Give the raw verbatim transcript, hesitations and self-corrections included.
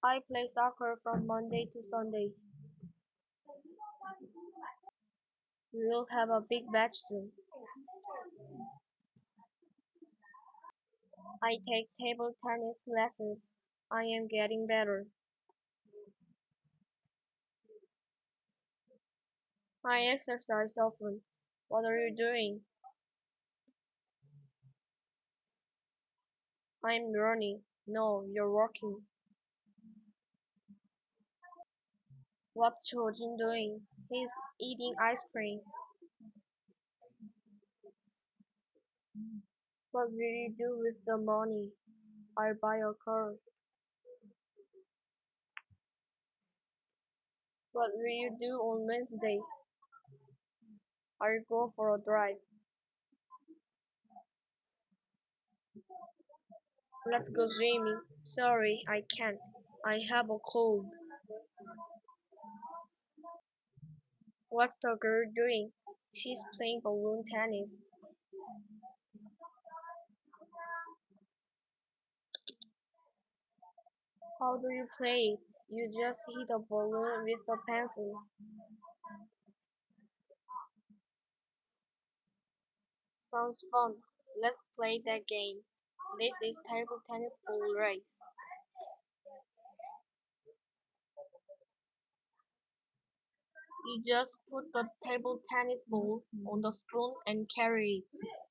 I play soccer from Monday to Sunday. We'll have a big match soon. I take table tennis lessons. I am getting better. I exercise often. What are you doing? I'm running. No, you're walking. What's Chojin doing? He's eating ice cream. What will you do with the money? I'll buy a car. What will you do on Wednesday? I'll go for a drive. Let's go swimming. Sorry, I can't. I have a cold. What's the girl doing? She's playing balloon tennis. How do you play it? You just hit a balloon with a pencil. Sounds fun. Let's play that game. This is table tennis ball race. You just put the table tennis ball on the spoon and carry it.